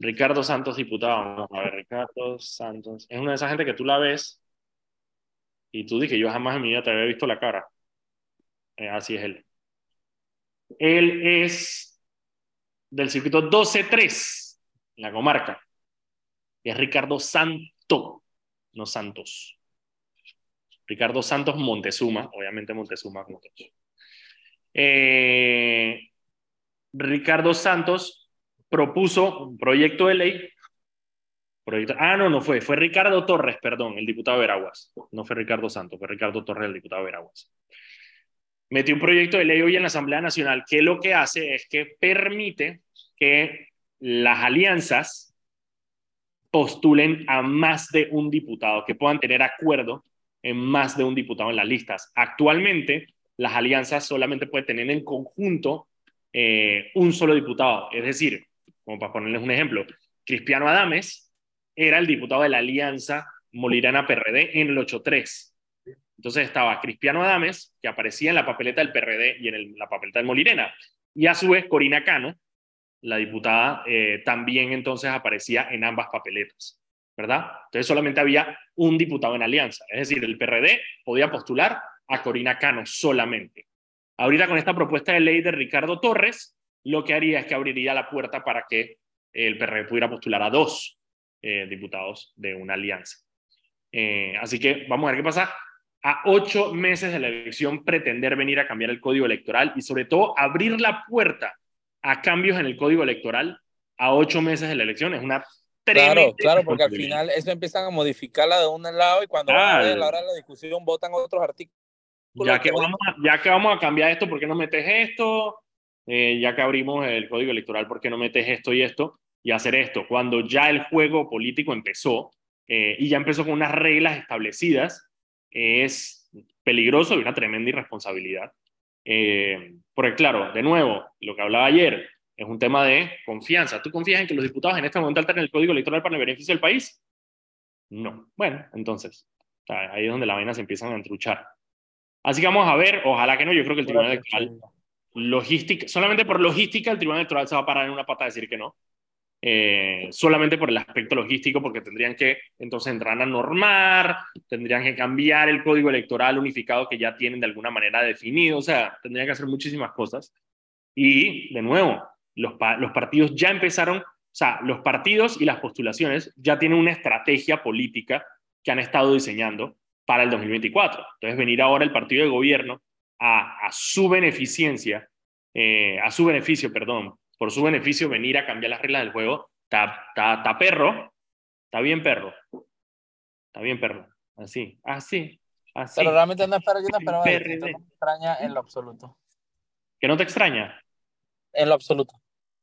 Ricardo Santos, diputado. Vamos a ver, Ricardo Santos. Es una de esas gente que tú la ves y tú dices que yo jamás en mi vida te había visto la cara. Eh, así es él. Él es del circuito doce tres, en la comarca. Es Ricardo Santo, no Santos. Ricardo Santos Montezuma, obviamente Montezuma como todos. Eh, Ricardo Santos propuso un proyecto de ley. Proyecto, ah, no, no fue, fue Ricardo Torres, perdón, el diputado de Veraguas. No fue Ricardo Santos, fue Ricardo Torres, el diputado de Veraguas. Metió un proyecto de ley hoy en la Asamblea Nacional que lo que hace es que permite que las alianzas postulen a más de un diputado, que puedan tener acuerdo en más de un diputado en las listas. Actualmente, las alianzas solamente pueden tener en conjunto eh, un solo diputado. Es decir, como para ponerles un ejemplo, Cristiano Adames era el diputado de la alianza Molirena P R D en el ocho tres. Entonces estaba Cristiano Adames, que aparecía en la papeleta del P R D y en el, la papeleta del Molirena. Y a su vez, Corina Cano, la diputada, eh, también entonces aparecía en ambas papeletas, ¿verdad? Entonces solamente había un diputado en alianza, es decir, el P R D podía postular a Corina Cano solamente. Ahorita con esta propuesta de ley de Ricardo Torres, lo que haría es que abriría la puerta para que el P R D pudiera postular a dos eh, diputados de una alianza. Eh, así que vamos a ver qué pasa. A ocho meses de la elección, pretender venir a cambiar el código electoral y sobre todo abrir la puerta a cambios en el código electoral a ocho meses de la elección es una tremenda Claro, claro, porque al responsabilidad. final eso empiezan a modificarla de un lado y cuando van a ver a la hora de la discusión votan otros artículos. Ya que, vamos a, ya que vamos a cambiar esto, ¿por qué no metes esto? Eh, ya que abrimos el código electoral, ¿por qué no metes esto y esto? Y hacer esto. Cuando ya el juego político empezó eh, y ya empezó con unas reglas establecidas, es peligroso y una tremenda irresponsabilidad. Eh, porque claro, de nuevo, lo que hablaba ayer, es un tema de confianza. ¿Tú confías en que los diputados en este momento alteren el código electoral para el beneficio del país? No. Bueno, entonces, ahí es donde las vainas se empiezan a entruchar. Así que vamos a ver, ojalá que no, yo creo que el Tribunal Electoral, logística, solamente por logística, el Tribunal Electoral se va a parar en una pata a decir que no. Eh, solamente por el aspecto logístico, porque tendrían que entonces entrar a normar, tendrían que cambiar el código electoral unificado que ya tienen de alguna manera definido, o sea, tendrían que hacer muchísimas cosas. Y, de nuevo, los, pa los partidos ya empezaron, o sea, los partidos y las postulaciones ya tienen una estrategia política que han estado diseñando para el dos mil veinticuatro. Entonces, venir ahora el partido de gobierno a, a su beneficencia, eh, a su beneficio, perdón, por su beneficio venir a cambiar las reglas del juego, está, está, está perro, está bien perro, está bien perro, así, así, así. Pero realmente no espero, yo no esperaba distinto, no me extraña en lo absoluto. ¿Que no te extraña? En lo absoluto.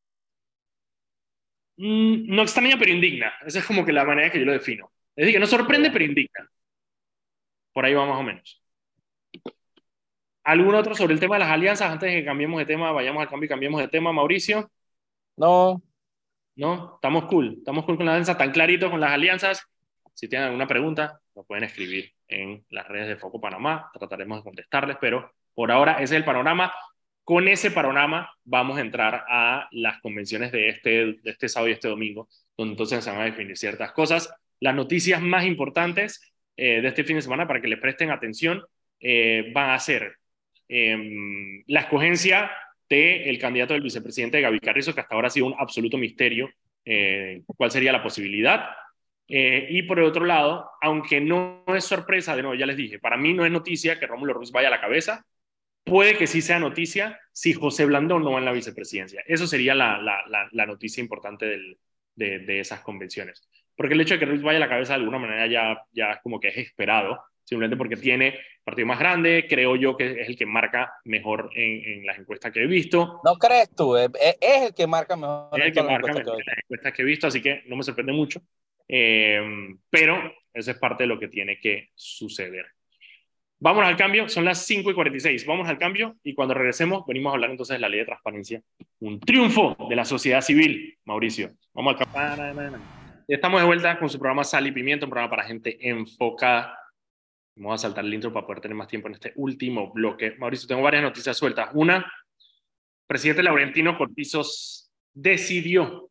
Mm, no extraña, pero indigna. Esa es como que la manera que yo lo defino. Es decir, que no sorprende, pero indigna. Por ahí va más o menos. ¿Algún otro sobre el tema de las alianzas? Antes de que cambiemos de tema, vayamos al cambio y cambiemos de tema, Mauricio. No. ¿No? Estamos cool. Estamos cool con las alianzas, tan clarito con las alianzas. Si tienen alguna pregunta, lo pueden escribir en las redes de Foco Panamá. Trataremos de contestarles, pero por ahora ese es el panorama. Con ese panorama vamos a entrar a las convenciones de este, de este sábado y este domingo, donde entonces se van a definir ciertas cosas. Las noticias más importantes eh, de este fin de semana, para que le presten atención, eh, van a ser eh, la escogencia del candidato del vicepresidente Gaby Carrizo, que hasta ahora ha sido un absoluto misterio eh, cuál sería la posibilidad. Eh, y por el otro lado, aunque no es sorpresa, de nuevo ya les dije, para mí no es noticia que Rómulo Ruz vaya a la cabeza, puede que sí sea noticia si José Blandón no va en la vicepresidencia. Eso sería la, la, la, la noticia importante del, de, de esas convenciones. Porque el hecho de que Ruiz vaya a la cabeza de alguna manera ya, ya como que es esperado, simplemente porque tiene partido más grande, creo yo que es el que marca mejor en, en las encuestas que he visto. ¿No crees tú? Es, es el que marca mejor Es el en que todas las marca encuestas mejor que en las encuestas que he visto, así que no me sorprende mucho. Eh, pero eso es parte de lo que tiene que suceder. Vamos al cambio, son las cinco y cuarenta y seis. Vamos al cambio y cuando regresemos venimos a hablar entonces de la ley de transparencia. Un triunfo de la sociedad civil, Mauricio. Vamos al cambio. Estamos de vuelta con su programa Sal y Pimiento, un programa para gente enfocada. Vamos a saltar el intro para poder tener más tiempo en este último bloque. Mauricio, tengo varias noticias sueltas. Una, presidente Laurentino Cortizos decidió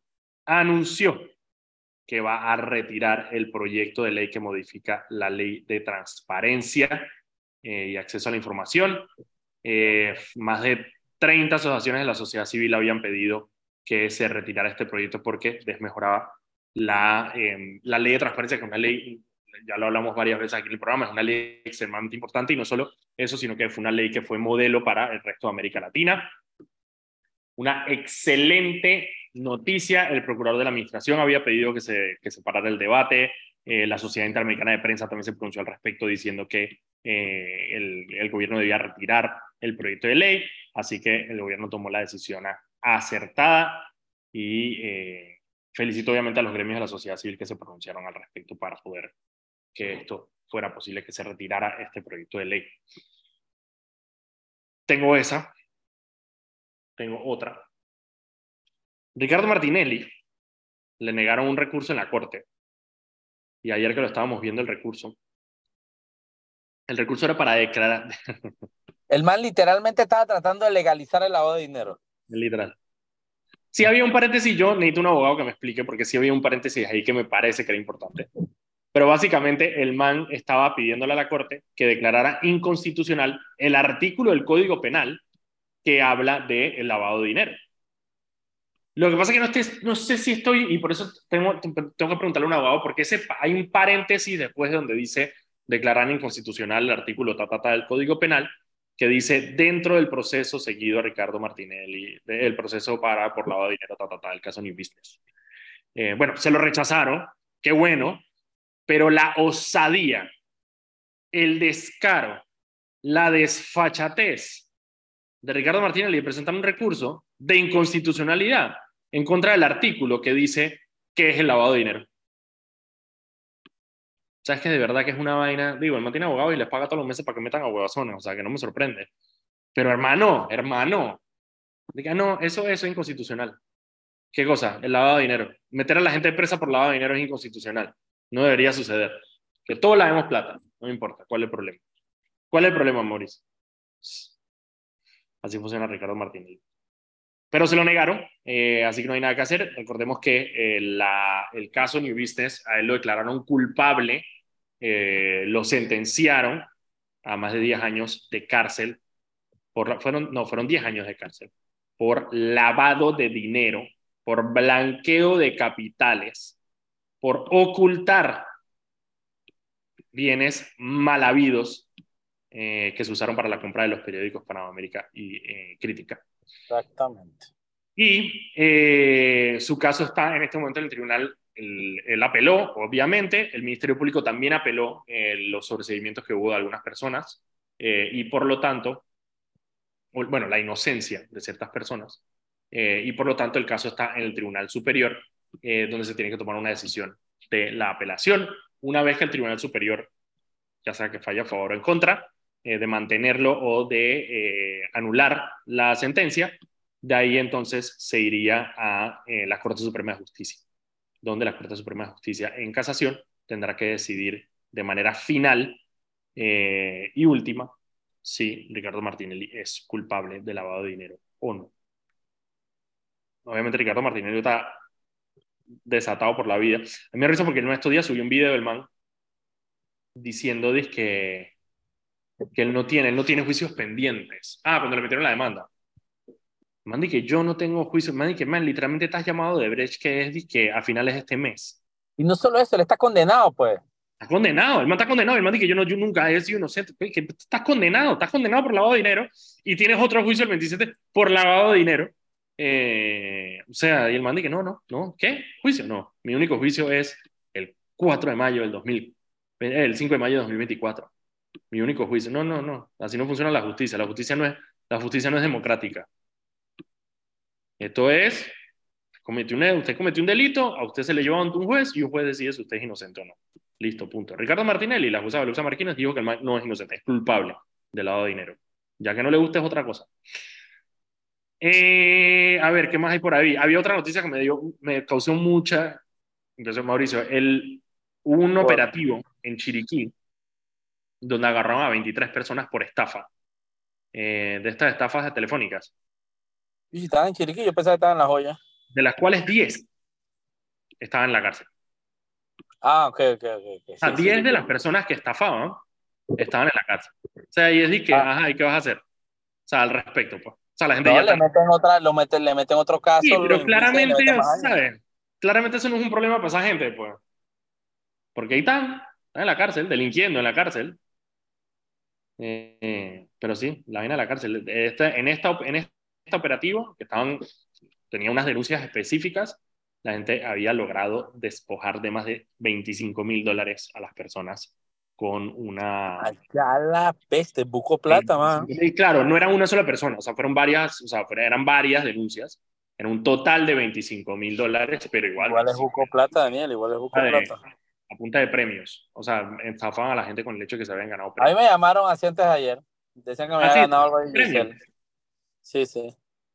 anunció que va a retirar el proyecto de ley que modifica la ley de transparencia eh, y acceso a la información. Eh, más de treinta asociaciones de la sociedad civil habían pedido que se retirara este proyecto porque desmejoraba la, eh, la ley de transparencia, que es una ley, ya lo hablamos varias veces aquí en el programa, es una ley extremadamente importante, y no solo eso, sino que fue una ley que fue modelo para el resto de América Latina. Una excelente noticia: el procurador de la administración había pedido que se, que se parara el debate. Eh, la Sociedad Interamericana de Prensa también se pronunció al respecto, diciendo que eh, el, el gobierno debía retirar el proyecto de ley, así que el gobierno tomó la decisión acertada, y eh, felicito obviamente a los gremios de la sociedad civil que se pronunciaron al respecto para poder que esto fuera posible, que se retirara este proyecto de ley. Tengo esa. Tengo otra. Ricardo Martinelli le negaron un recurso en la corte, y ayer que lo estábamos viendo el recurso, el recurso era para declarar, El man literalmente estaba tratando de legalizar el lavado de dinero. literal. Sí había un paréntesis, yo necesito un abogado que me explique, porque sí había un paréntesis ahí que me parece que era importante. Pero básicamente el man estaba pidiéndole a la corte que declarara inconstitucional el artículo del Código Penal que habla del lavado de dinero. Lo que pasa es que no, estoy, no sé si estoy, y por eso tengo, tengo que preguntarle a un abogado, porque ese, hay un paréntesis después de donde dice declarar inconstitucional el artículo ta, ta, ta, del Código Penal, que dice dentro del proceso seguido a Ricardo Martinelli, el proceso para, por lavado de dinero, ta, ta, ta, el caso New Business. Eh, bueno, se lo rechazaron, qué bueno, pero la osadía, el descaro, la desfachatez de Ricardo Martinelli de presentar un recurso de inconstitucionalidad en contra del artículo que dice que es el lavado de dinero. O sea, es que de verdad que es una vaina. Digo, el man tiene abogado y les paga todos los meses para que metan a huevazones, o sea, que no me sorprende. Pero hermano, hermano, diga, no, eso, eso es inconstitucional. ¿Qué cosa? El lavado de dinero. Meter a la gente presa por lavado de dinero es inconstitucional. No debería suceder. Que todos lavemos plata, no me importa. ¿Cuál es el problema? ¿Cuál es el problema, Maurice? Así funciona Ricardo Martinelli. Pero se lo negaron, eh, así que no hay nada que hacer. Recordemos que eh, la, el caso New Business, a él lo declararon culpable, eh, lo sentenciaron a más de diez años de cárcel, por, fueron, no, fueron diez años de cárcel, por lavado de dinero, por blanqueo de capitales, por ocultar bienes mal habidos eh, que se usaron para la compra de los periódicos Panamérica y eh, Crítica. Exactamente. Y eh, su caso está en este momento en el tribunal. Él, él apeló, obviamente. El Ministerio Público también apeló eh, los sobreseimientos que hubo de algunas personas, eh, y por lo tanto, bueno, la inocencia de ciertas personas, eh, y por lo tanto el caso está en el Tribunal Superior, eh, donde se tiene que tomar una decisión de la apelación. Una vez que el Tribunal Superior, ya sea que falla a favor o en contra, eh, de mantenerlo o de eh, anular la sentencia, de ahí entonces se iría a eh, la Corte Suprema de Justicia, donde la Corte Suprema de Justicia en casación tendrá que decidir de manera final eh, y última si Ricardo Martinelli es culpable de lavado de dinero o no. Obviamente Ricardo Martinelli está desatado por la vida. A mí me da risa porque en estos días subió un video del man diciendo que, que él no tiene, él no tiene juicios pendientes. Ah, cuando le metieron la demanda. Man, que yo no tengo juicio. Man, que man, literalmente estás llamado de Brecht, que es que a finales de este mes. Y no solo eso, él está condenado, pues. Está condenado, el man está condenado. El man dice que yo, no, yo nunca he sido inocente. Que estás condenado, estás condenado por lavado de dinero, y tienes otro juicio el veintisiete por lavado de dinero. Eh, o sea, y el man dice que no, no, no. ¿Qué? ¿Juicio? No. Mi único juicio es el cuatro de mayo del dos mil, el cinco de mayo de dos mil veinticuatro. Mi único juicio. No, no, no. Así no funciona la justicia. La justicia no es, la justicia no es democrática. Esto es, cometió un, usted cometió un delito, a usted se le lleva ante un juez y un juez decide si usted es inocente o no. Listo, punto. Ricardo Martinelli, la jueza Veluxa Marquines, dijo que el man no es inocente, es culpable de lavado de dinero. Ya que no le gusta es otra cosa. Eh, a ver, ¿qué más hay por ahí? Había otra noticia que me, dio, me causó mucha impresión, Mauricio. El, hubo un operativo en Chiriquí donde agarraron a veintitrés personas por estafa, eh, de estas estafas de telefónicas. Y si estaban en Chiriquí, yo pensaba que estaban en La Joya. De las cuales diez estaban en la cárcel. Ah, ok, ok, ok. okay. O sea, Sí, diez sí. de las personas que estafaban estaban en la cárcel. O sea, y es de que, Ah, ajá, ¿y qué vas a hacer? O sea, al respecto, pues. O sea, la gente no, ya le está. meten otra, lo meten, le meten otro Sí, caso, lo pero enjuician y le claramente, meten más años. ¿sabes? Claramente eso no es un problema para esa gente, pues. Porque ahí están, están en la cárcel, delinquiendo en la cárcel. Eh, pero sí, la vaina de la cárcel. Este, en, esta, en este operativo, que estaban, tenía unas denuncias específicas, la gente había logrado despojar de más de veinticinco mil dólares a las personas con una... Allá la peste, buco plata, man. Y claro, no era una sola persona, o sea, fueron varias, o sea, eran varias denuncias. Era un total de veinticinco mil dólares, pero igual Igual es buco plata, Daniel, igual es buco de, plata. a punta de premios. O sea, estafaban a la gente con el hecho de que se habían ganado A mí premios. me llamaron así antes de ayer. Decían que me Ah, había sí, ganado algo de premios. Giselle. Sí, sí.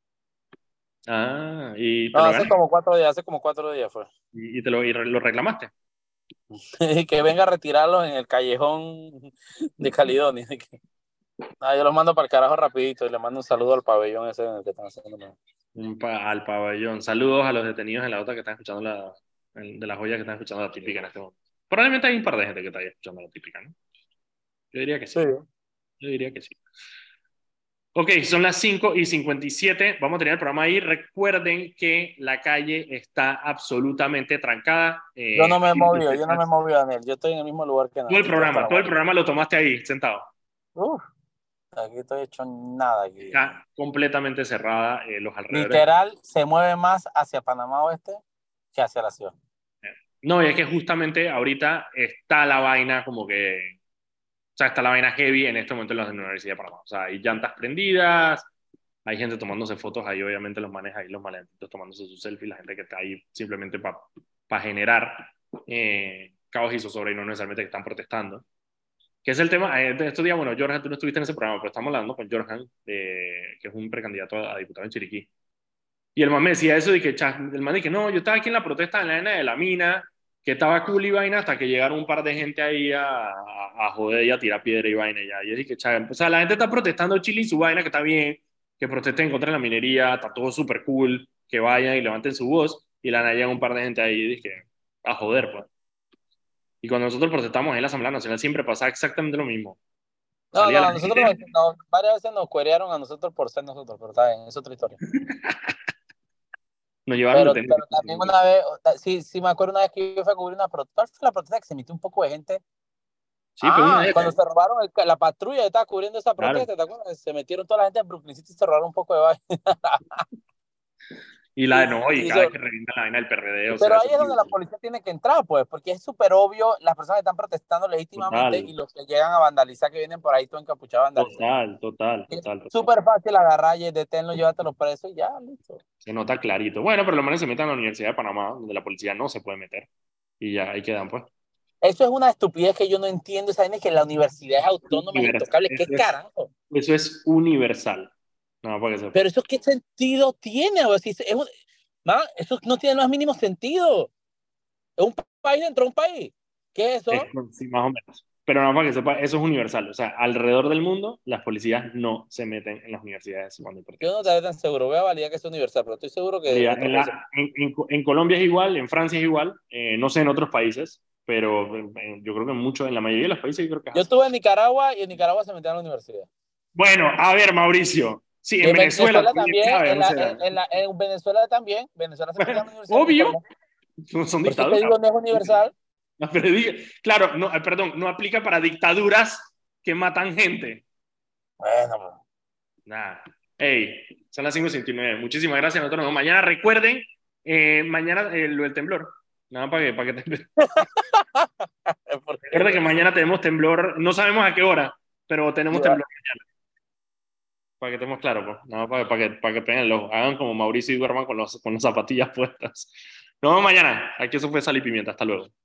Ah, y te No, lo hace ganaste. como cuatro días, hace como cuatro días fue. Y, y te lo, y lo reclamaste. Y que venga a retirarlos en el callejón de Caledonia. Ah, yo los mando para el carajo rapidito y le mando un saludo al pabellón ese en el que están haciendo. Un pa- al pabellón. Saludos a los detenidos en la otra que están escuchando la, de las joyas que están escuchando la típica en este momento. Probablemente hay un par de gente que está ahí escuchando la típica, ¿no? Yo diría que Sí. sí. Yo diría que sí. Ok, son las cinco y cincuenta y siete. Vamos a tener el programa ahí. Recuerden que la calle está absolutamente trancada. Yo Eh, no me he hay movido, yo no me he protestas. movido, Daniel. Yo estoy en el mismo lugar que Todo el Nacho, estoy hasta programa, la todo el guardia. programa lo tomaste ahí, sentado. Uf, aquí estoy hecho nada aquí. Está completamente cerrada eh, los alrededores. Literal, se mueve más hacia Panamá Oeste que hacia la ciudad. No, y es que justamente ahorita está la vaina como que, o sea, está la vaina heavy en este momento en la Universidad de Panamá. O sea, hay llantas prendidas, hay gente tomándose fotos ahí, obviamente los manes ahí, los malentitos tomándose sus selfies, la gente que está ahí simplemente para pa generar eh, caos y zozobra y no necesariamente que están protestando. Que es el tema, eh, de estos días, bueno, Jorge, tú no estuviste en ese programa, pero estamos hablando con Jorge, eh, que es un precandidato a, a diputado en Chiriquí. Y el man me decía eso de que, el man dice que no, yo estaba aquí en la protesta en la arena de la mina, que estaba cool y vaina, hasta que llegaron un par de gente ahí a, a, a joder y a tirar piedra y vaina. Y ya. Y yo dije, chaval, o sea, la gente está protestando Chile y su vaina, que está bien, que protesten contra la minería, está todo súper cool, que vayan y levanten su voz. Y la nada llega un par de gente ahí y dije, a joder, pues. Y cuando nosotros protestamos en la Asamblea Nacional siempre pasaba exactamente lo mismo. No, Salía la no, nosotros gente, no, varias veces nos cuerearon a nosotros por ser nosotros, pero está bien, es otra historia. nos llevaron Pero, detenidos. pero también una vez, sí, sí me acuerdo una vez que yo fui a cubrir una protesta, ¿cuál fue la protesta que se emitió un poco de gente? Sí, fue una Ah, de cuando esas, se robaron el, la patrulla que estaba cubriendo esa claro. protesta, ¿te acuerdas? Se metieron toda la gente en Brooklyn City y se robaron un poco de vaina. Y la de no, y Y cada vez eso, que revienta la vaina del P R D, o sea, pero ahí eso es donde la policía tiene que entrar, pues, porque es súper obvio las personas que están protestando legítimamente total. y los que llegan a vandalizar, que vienen por ahí todo encapuchado vandalizando. Total, total, Es total, total. súper fácil agarrar y detenerlo, llévatelo preso y ya, listo. Se nota clarito. Bueno, pero los manes se meten a la Universidad de Panamá, donde la policía no se puede meter. Y ya ahí quedan, pues. Eso es una estupidez que yo no entiendo. Saben que la universidad es autónoma, es Universal. intocable. ¿Qué Eso es, carajo? eso es universal. No, para que sepa. Pero eso, ¿qué sentido tiene? O sea, es un, man, eso no tiene el más mínimo sentido. Es un país dentro de un país. ¿Qué es Es, eso? sí, más o menos. Pero no, para que sepa, eso es universal. O sea, alrededor del mundo, las policías no se meten en las universidades cuando hay Yo no protestas. estaré tan seguro. Voy a validar que es universal, pero estoy seguro que en Realidad, otros En, países. la- en- en- en Colombia es igual, en Francia es igual, eh, no sé en otros países, pero en- en- yo creo que en muchos, en la mayoría de los países yo creo que es Yo así. estuve en Nicaragua y en Nicaragua se metieron a la universidad. Bueno, a ver, Mauricio. Sí, Y en en Venezuela Venezuela también, también, ¿sabes? en, O la, sea, en, en la, en Venezuela también, Venezuela se metieron a la universidad en obvio, Nicaragua. no son Por eso te dictaduras. digo, no es universal. No, pero diga- claro, no, eh, perdón, no aplica para dictaduras que matan gente. Bueno, man. Nada. Hey, son las cinco y nueve. Muchísimas gracias. Nosotros nos vemos mañana. Recuerden, eh, mañana eh, lo del temblor. Nada, para que, para que te... ¿Por qué? Recuerda que mañana tenemos temblor. No sabemos a qué hora, pero tenemos Yo, temblor mañana. Para que estemos claros, pues. Nada, para, para, que, para que peguen los, hagan como Mauricio y duerman con, los, con las zapatillas puestas. Nos vemos mañana. Aquí eso fue Sal y Pimienta. Hasta luego.